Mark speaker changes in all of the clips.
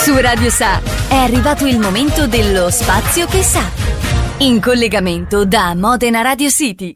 Speaker 1: Su Radio Sa è arrivato il momento dello Spazio che sa. In collegamento da Modena Radio City.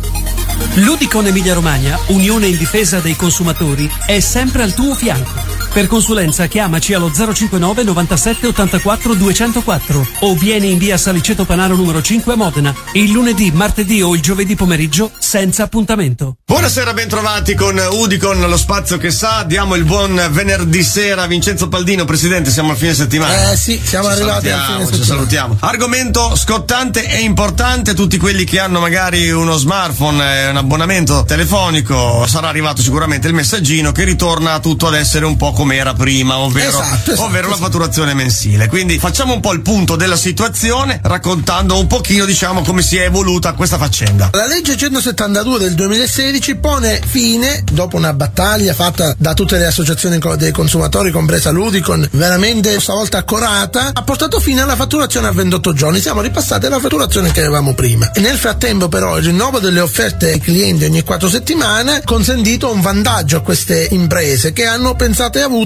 Speaker 2: L'Udicon Emilia Romagna, unione in difesa dei consumatori, è sempre al tuo fianco. Per consulenza chiamaci allo 059 97 84 204 o vieni in via Saliceto Panaro numero 5 a Modena il lunedì, martedì o il giovedì pomeriggio senza appuntamento.
Speaker 3: Buonasera, bentrovati con Udicon, lo spazio che sa. Diamo il buon venerdì sera a Vincenzo Paldino. Presidente, siamo al fine settimana.
Speaker 4: Sì, siamo arrivati al fine settimana.
Speaker 3: Ci salutiamo. Argomento scottante e importante. Tutti quelli che hanno magari uno smartphone e un abbonamento telefonico, sarà arrivato sicuramente il messaggino che ritorna tutto ad essere un po' come era prima, ovvero la fatturazione mensile. Quindi facciamo un po' il punto della situazione, raccontando un pochino, diciamo, come si è evoluta questa faccenda.
Speaker 4: La legge 172 del 2016 pone fine, dopo una battaglia fatta da tutte le associazioni dei consumatori, compresa l'Udicon, veramente stavolta accorata, ha portato fine alla fatturazione a 28 giorni. Siamo ripassati alla fatturazione che avevamo prima. E nel frattempo però il rinnovo delle offerte ai clienti ogni 4 settimane ha consentito un vantaggio a queste imprese che hanno pensato e avuto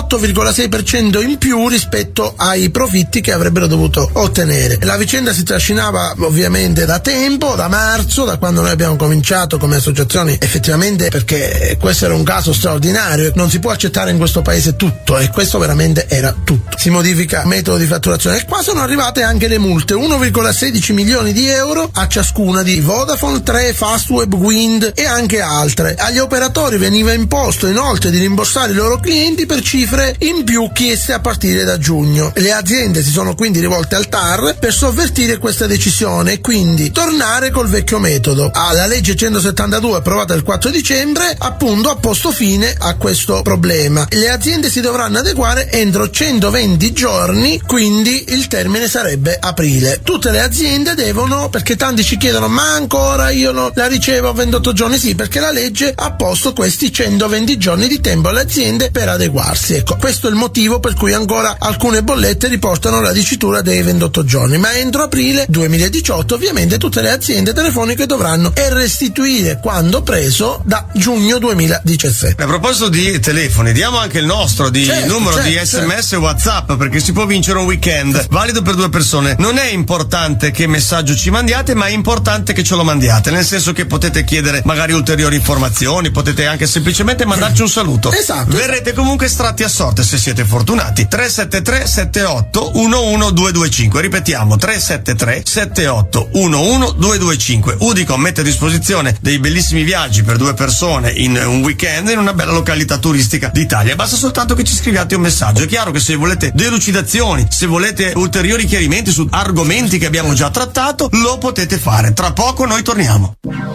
Speaker 4: l'8,6% in più rispetto ai profitti che avrebbero dovuto ottenere. La vicenda si trascinava ovviamente da tempo, da marzo, da quando noi abbiamo cominciato come associazioni, effettivamente, perché questo era un caso straordinario. Non si può accettare in questo paese tutto, e questo veramente era tutto. Si modifica il metodo di fatturazione e qua sono arrivate anche le multe, 1,16 milioni di euro a ciascuna di Vodafone, 3, Fastweb, Wind e anche altre. Agli operatori veniva imposto inoltre di rimborsare i loro clienti per cifre in più chieste a partire da giugno. Le aziende si sono quindi rivolte al TAR per sovvertire questa decisione e quindi tornare col vecchio metodo. La legge 172 approvata il 4 dicembre appunto ha posto fine a questo problema. Le aziende si dovranno adeguare entro 120 giorni, quindi il termine sarebbe aprile. Tutte le aziende devono, perché tanti ci chiedono ma ancora io non la ricevo a 28 giorni, sì, perché la legge ha posto questi 120 giorni di tempo alle aziende per adeguarsi. Ecco, questo è il motivo per cui ancora alcune bollette riportano la dicitura dei 28 giorni, ma entro aprile 2018 ovviamente tutte le aziende telefoniche dovranno restituire quando preso da giugno 2017.
Speaker 3: A proposito di telefoni, diamo anche il nostro numero di SMS e WhatsApp, perché si può vincere un weekend valido per 2 persone. Non è importante che messaggio ci mandiate, ma è importante che ce lo mandiate, nel senso che potete chiedere magari ulteriori informazioni, potete anche semplicemente mandarci un saluto.
Speaker 4: Esatto.
Speaker 3: Verrete comunque estratti a sorte se siete fortunati. 373 78 11225. Ripetiamo, 373 78 11225. Udicon mette a disposizione dei bellissimi viaggi per 2 persone in un weekend in una bella località turistica d'Italia. Basta soltanto che ci scriviate un messaggio. È chiaro che se volete delucidazioni, se volete ulteriori chiarimenti su argomenti che abbiamo già trattato, lo potete fare. Tra poco noi torniamo.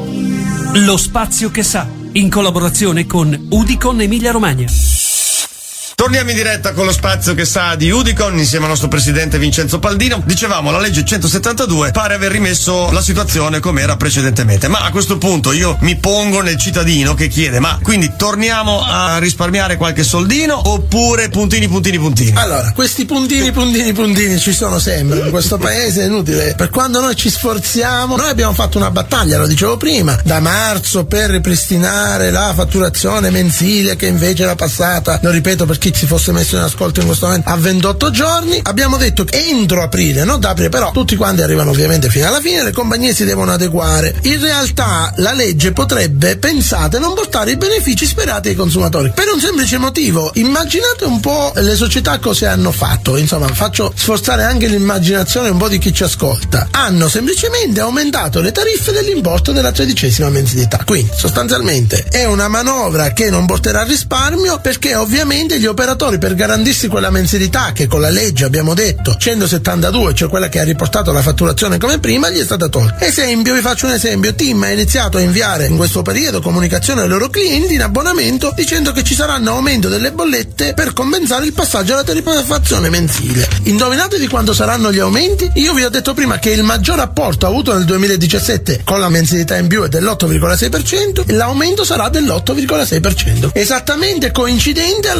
Speaker 2: Lo spazio che sa, in collaborazione con Udicon Emilia Romagna.
Speaker 3: Torniamo in diretta con lo spazio che sa di Udicon insieme al nostro presidente Vincenzo Paldino. Dicevamo, la legge 172 pare aver rimesso la situazione come era precedentemente, ma a questo punto io mi pongo nel cittadino che chiede: ma quindi torniamo a risparmiare qualche soldino oppure puntini?
Speaker 4: Allora, questi puntini ci sono sempre in questo paese, è inutile. Per quando noi ci sforziamo, noi abbiamo fatto una battaglia, lo dicevo prima, da marzo per ripristinare la fatturazione mensile che invece era passata, lo ripeto per chi si fosse messo in ascolto in questo momento, a 28 giorni. Abbiamo detto che entro aprile, non da aprile, però tutti quanti arrivano ovviamente fino alla fine, le compagnie si devono adeguare. In realtà la legge potrebbe, pensate, non portare i benefici sperati ai consumatori, per un semplice motivo. Immaginate un po' le società cosa hanno fatto, insomma faccio sforzare anche l'immaginazione un po' di chi ci ascolta. Hanno semplicemente aumentato le tariffe dell'importo della 13ª mensilità, quindi sostanzialmente è una manovra che non porterà risparmio, perché ovviamente gli operatori, per garantirsi quella mensilità che con la legge abbiamo detto 172, cioè quella che ha riportato la fatturazione come prima, gli è stata tolta. Esempio, vi faccio un esempio: TIM ha iniziato a inviare in questo periodo comunicazione ai loro clienti in abbonamento dicendo che ci saranno aumento delle bollette per compensare il passaggio alla tariffazione mensile. Indovinate di quanto saranno gli aumenti? Io vi ho detto prima che il maggior apporto avuto nel 2017 con la mensilità in più è dell'8,6%, e l'aumento sarà dell'8,6%, esattamente coincidente alla mensilità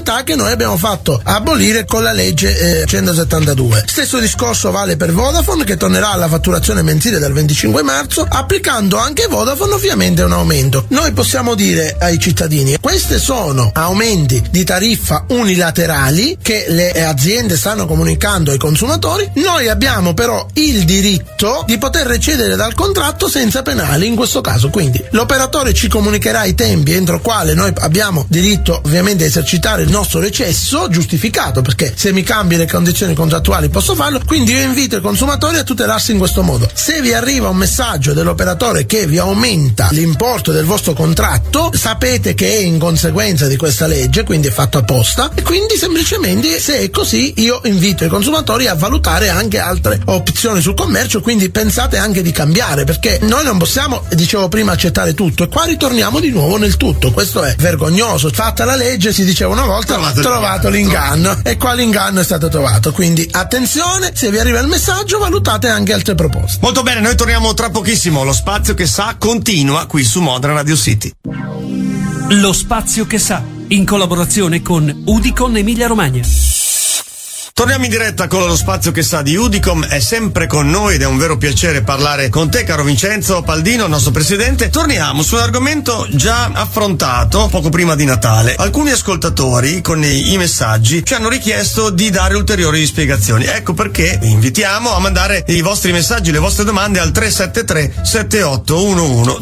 Speaker 4: realtà che noi abbiamo fatto abolire con la legge 172. Stesso discorso vale per Vodafone, che tornerà alla fatturazione mensile dal 25 marzo, applicando anche Vodafone ovviamente un aumento. Noi possiamo dire ai cittadini: questi sono aumenti di tariffa unilaterali che le aziende stanno comunicando ai consumatori, noi abbiamo però il diritto di poter recedere dal contratto senza penali in questo caso. Quindi l'operatore ci comunicherà i tempi entro quale noi abbiamo diritto ovviamente a esercitare il nostro recesso giustificato, perché se mi cambi le condizioni contrattuali posso farlo. Quindi io invito i consumatori a tutelarsi in questo modo. Se vi arriva un messaggio dell'operatore che vi aumenta l'importo del vostro contratto, sapete che è in conseguenza di questa legge, quindi è fatto apposta, e quindi semplicemente, se è così, io invito i consumatori a valutare anche altre opzioni sul commercio. Quindi pensate anche di cambiare, perché noi non possiamo, dicevo prima, accettare tutto, e qua ritorniamo di nuovo nel tutto. Questo è vergognoso. Fatta la legge, si diceva una volta, trovato l'inganno, e qua l'inganno è stato trovato. Quindi attenzione, se vi arriva il messaggio valutate anche altre proposte.
Speaker 3: Molto bene, noi torniamo tra pochissimo. Lo spazio che sa continua qui su Modena Radio City.
Speaker 2: Lo spazio che sa, in collaborazione con Udicom Emilia Romagna.
Speaker 3: Torniamo in diretta con lo spazio che sa di Udicom, è sempre con noi ed è un vero piacere parlare con te, caro Vincenzo Paldino, nostro presidente. Torniamo su un argomento già affrontato poco prima di Natale. Alcuni ascoltatori con i messaggi ci hanno richiesto di dare ulteriori spiegazioni. Ecco perché vi invitiamo a mandare i vostri messaggi, le vostre domande al 373 7811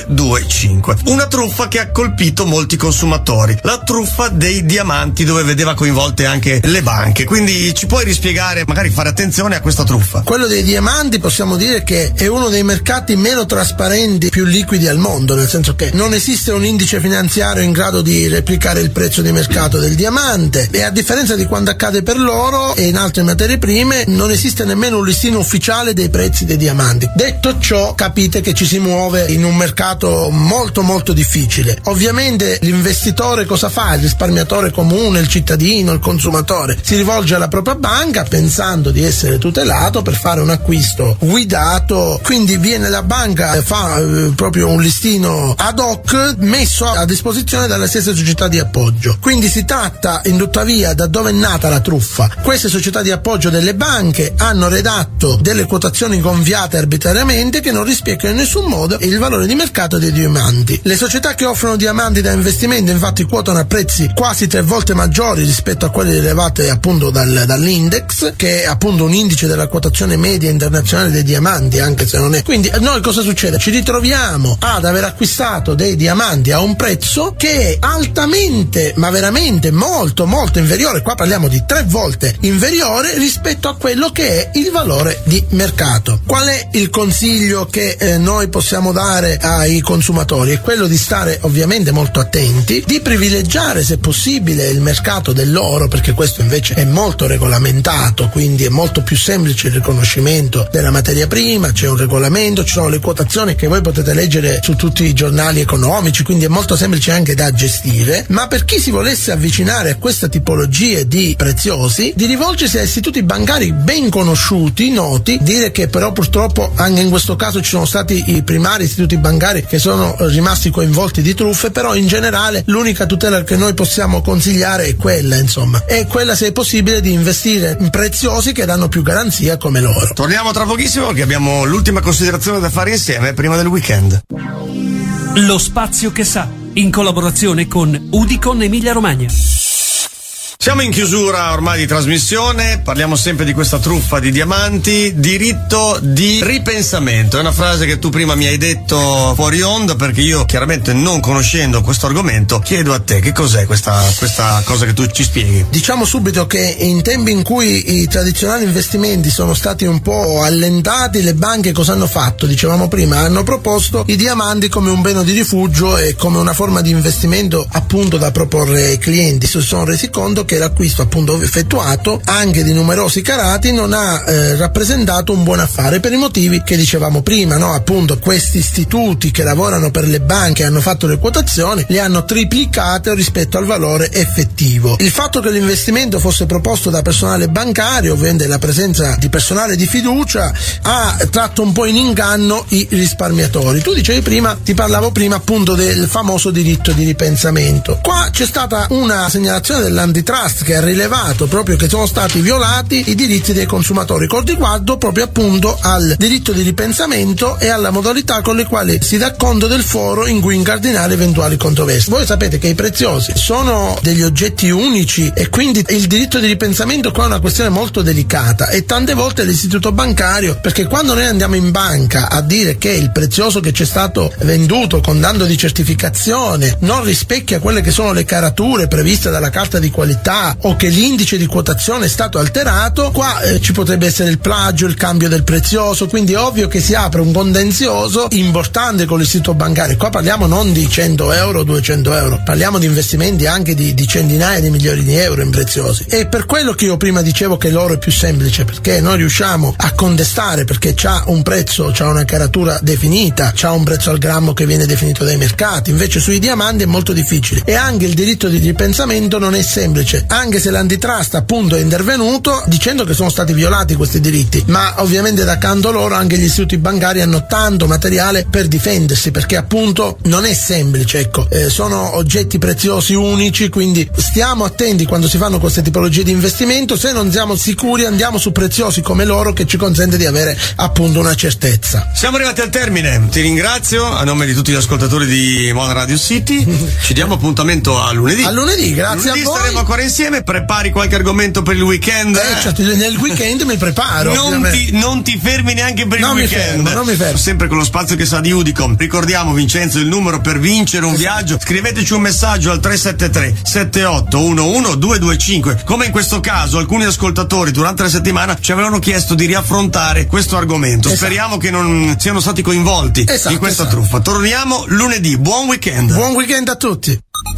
Speaker 3: 225. Una truffa che ha colpito molti consumatori, la truffa dei diamanti, dove vedeva coinvolte anche le banche. Quindi ci puoi rispiegare, magari fare attenzione a questa truffa?
Speaker 4: Quello dei diamanti possiamo dire che è uno dei mercati meno trasparenti, più liquidi al mondo, nel senso che non esiste un indice finanziario in grado di replicare il prezzo di mercato del diamante, e a differenza di quanto accade per l'oro e in altre materie prime non esiste nemmeno un listino ufficiale dei prezzi dei diamanti. Detto ciò, capite che ci si muove in un mercato molto molto difficile. Ovviamente l'investitore cosa fa? Il risparmiatore comune, il cittadino, il consumatore si rivolge alla propria banca pensando di essere tutelato per fare un acquisto guidato, quindi viene la banca e fa proprio un listino ad hoc messo a disposizione dalle stesse società di appoggio. Quindi si tratta, in tuttavia, da dove è nata la truffa. Queste società di appoggio delle banche hanno redatto delle quotazioni gonfiate arbitrariamente che non rispecchiano in nessun modo il valore di mercato dei diamanti. Le società che offrono diamanti da investimento infatti quotano a prezzi quasi 3 volte maggiori rispetto a quelli rilevati appunto dall'index, che è appunto un indice della quotazione media internazionale dei diamanti, anche se non è. Quindi noi cosa succede? Ci ritroviamo ad aver acquistato dei diamanti a un prezzo che è altamente, ma veramente molto molto inferiore, qua parliamo di 3 volte inferiore rispetto a quello che è il valore di mercato. Qual è il consiglio che noi possiamo dare ai consumatori? È quello di stare ovviamente molto attenti, di privilegiare se possibile il mercato dell'oro, perché questo invece è molto regolamentato, quindi è molto più semplice il riconoscimento della materia prima, c'è un regolamento, ci sono le quotazioni che voi potete leggere su tutti i giornali economici, quindi è molto semplice anche da gestire. Ma per chi si volesse avvicinare a questa tipologia di preziosi, di rivolgersi a istituti bancari ben conosciuti, noti, dire che però purtroppo anche in questo caso ci sono stati i primari istituti bancari che sono rimasti coinvolti di truffe, però in generale l'unica tutela che noi possiamo consigliare è quella, insomma, è quella, se è possibile, di investire in preziosi che danno più garanzia come l'oro.
Speaker 3: Torniamo tra pochissimo che abbiamo l'ultima considerazione da fare insieme prima del weekend.
Speaker 2: Lo spazio che sa, in collaborazione con Udicom Emilia Romagna.
Speaker 3: Siamo in chiusura ormai di trasmissione, parliamo sempre di questa truffa di diamanti, diritto di ripensamento. È una frase che tu prima mi hai detto fuori onda, perché io chiaramente, non conoscendo questo argomento, chiedo a te che cos'è questa cosa che tu ci spieghi.
Speaker 4: Diciamo subito che in tempi in cui i tradizionali investimenti sono stati un po' allentati, le banche cosa hanno fatto? Dicevamo prima, hanno proposto i diamanti come un bene di rifugio e come una forma di investimento appunto da proporre ai clienti. Si sono resi conto che che l'acquisto appunto effettuato anche di numerosi carati non ha rappresentato un buon affare per i motivi che dicevamo prima, no? Appunto questi istituti che lavorano per le banche hanno fatto le quotazioni, le hanno triplicate rispetto al valore effettivo. Il fatto che l'investimento fosse proposto da personale bancario, ovviamente la presenza di personale di fiducia, ha tratto un po' in inganno i risparmiatori. Tu dicevi prima, ti parlavo prima appunto del famoso diritto di ripensamento. Qua c'è stata una segnalazione dell'antitrust che ha rilevato proprio che sono stati violati i diritti dei consumatori con riguardo proprio appunto al diritto di ripensamento e alla modalità con le quali si dà conto del foro in cui incardinare eventuali controversie. Voi sapete che i preziosi sono degli oggetti unici e quindi il diritto di ripensamento qua è una questione molto delicata e tante volte l'istituto bancario, perché quando noi andiamo in banca a dire che il prezioso che ci è stato venduto con danno di certificazione non rispecchia quelle che sono le carature previste dalla carta di qualità o che l'indice di quotazione è stato alterato, qua ci potrebbe essere il plagio, il cambio del prezioso, quindi è ovvio che si apre un contenzioso importante con l'istituto bancario. Qua parliamo non di 100 euro, 200 euro, parliamo di investimenti anche di centinaia di milioni di euro in preziosi. E per quello che io prima dicevo che l'oro è più semplice, perché noi riusciamo a contestare, perché c'ha un prezzo, c'ha una caratura definita, c'ha un prezzo al grammo che viene definito dai mercati, invece sui diamanti è molto difficile. E anche il diritto di ripensamento non è semplice, anche se l'antitrust appunto è intervenuto dicendo che sono stati violati questi diritti, ma ovviamente da canto loro anche gli istituti bancari hanno tanto materiale per difendersi, perché appunto non è semplice, ecco, sono oggetti preziosi unici, quindi stiamo attenti quando si fanno queste tipologie di investimento. Se non siamo sicuri andiamo su preziosi come l'oro, che ci consente di avere appunto una certezza.
Speaker 3: Siamo arrivati al termine, ti ringrazio a nome di tutti gli ascoltatori di Moda Radio City. Ci diamo appuntamento a lunedì.
Speaker 4: A lunedì, grazie
Speaker 3: lunedì
Speaker 4: a voi.
Speaker 3: Staremo ancora insieme. Prepari qualche argomento per il weekend?
Speaker 4: Certo, nel weekend mi preparo.
Speaker 3: Non ti fermi neanche per il weekend.
Speaker 4: Non mi fermo.
Speaker 3: Sempre con lo spazio che sa di Udicom. Ricordiamo, Vincenzo, il numero per vincere un viaggio. Scriveteci un messaggio al 373 7811 225. Come in questo caso alcuni ascoltatori durante la settimana ci avevano chiesto di riaffrontare questo argomento. Speriamo che non siano stati coinvolti in questa truffa. Torniamo lunedì. Buon weekend.
Speaker 4: Buon weekend a tutti.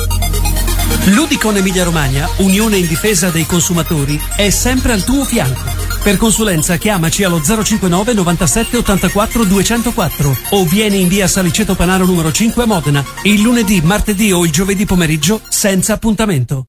Speaker 2: L'Udicon Emilia Romagna, unione in difesa dei consumatori, è sempre al tuo fianco. Per consulenza chiamaci allo 059 97 84 204 o vieni in via Saliceto Panaro numero 5 a Modena il lunedì, martedì o il giovedì pomeriggio senza appuntamento.